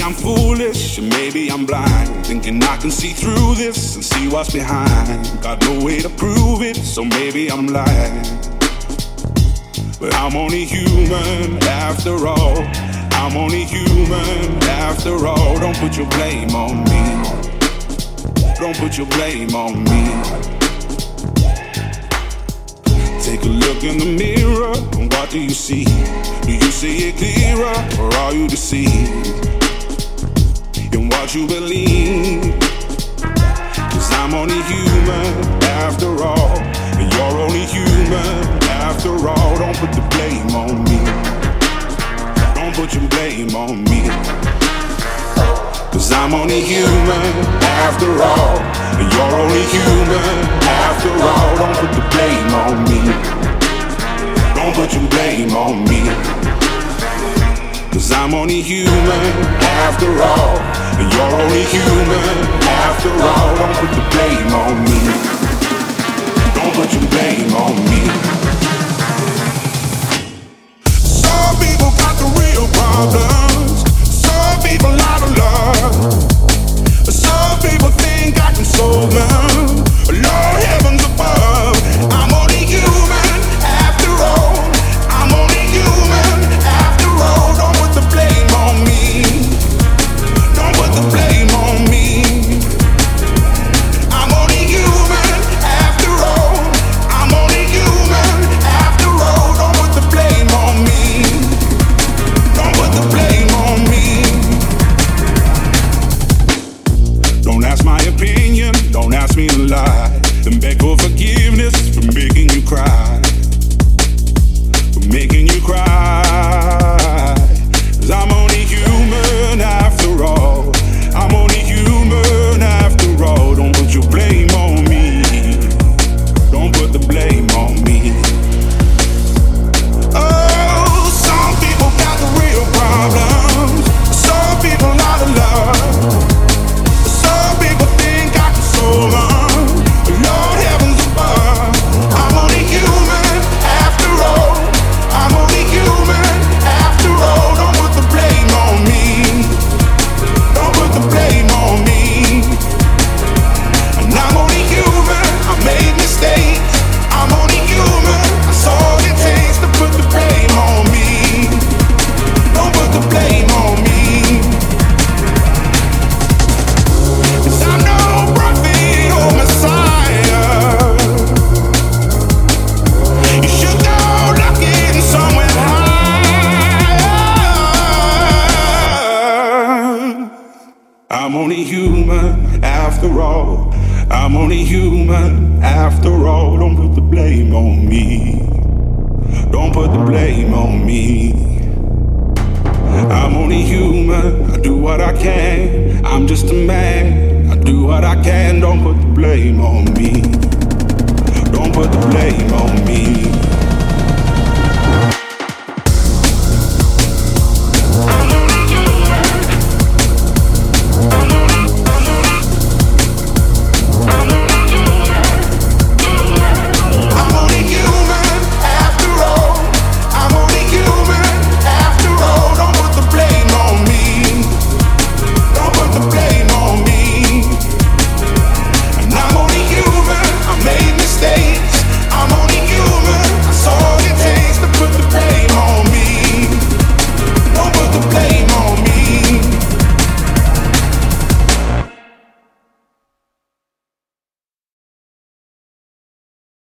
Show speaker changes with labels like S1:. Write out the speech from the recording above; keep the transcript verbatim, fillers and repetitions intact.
S1: I'm foolish, and maybe I'm blind, thinking I can see through this and see what's behind. Got no way to prove it, so maybe I'm lying. But I'm only human after all. I'm only human after all. Don't put your blame on me. Don't put your blame on me. Take a look in the mirror, and what do you see? Do you see it clearer, or are you deceived in what you believe? 'Cause I'm only human after all, and you're only human after all. Don't put the blame on me. Don't put your blame on me. 'Cause I'm only human after all, and you're only human after all. Don't put the blame on me. Don't put your blame on me. 'Cause I'm only human after all, and you're only human after all. Don't put the blame on me. Don't put your blame on me. Some people got the real problems. Some people out of love. Some people think I can solve them. Lord heavens above, I'm only human after all. I'm only human after all. Don't put the blame on me. Don't put the blame on me. I'm only human after all. I'm only human after all. Don't put the blame on me. Don't put the blame on me. Don't ask my opinion, don't ask me to lie. Then beg for forgiveness for making you cry. For making you cry. 'Cause I'm only human after all. I'm only human after all. Don't put your blame on me. Don't put the blame on me. Oh, some people got the real problems. Some people out of love. Some people think I can solve them. Lord heavens above, I'm only human after all. I'm only human after all. Don't put the blame on me. Don't put the blame on me. And I'm only human, I made mistakes. I'm only human, that's all it takes to put the blame on me. Don't put the blame on me. 'Cause I'm no prophet or Messiah. You should go looking somewhere higher. I'm only human after all. I'm only human after all. Don't put the blame on me. Don't put the blame on me. I'm only human, I do what I can. I'm just a man, I do what I can. Don't put the blame on me. Don't put the blame on me.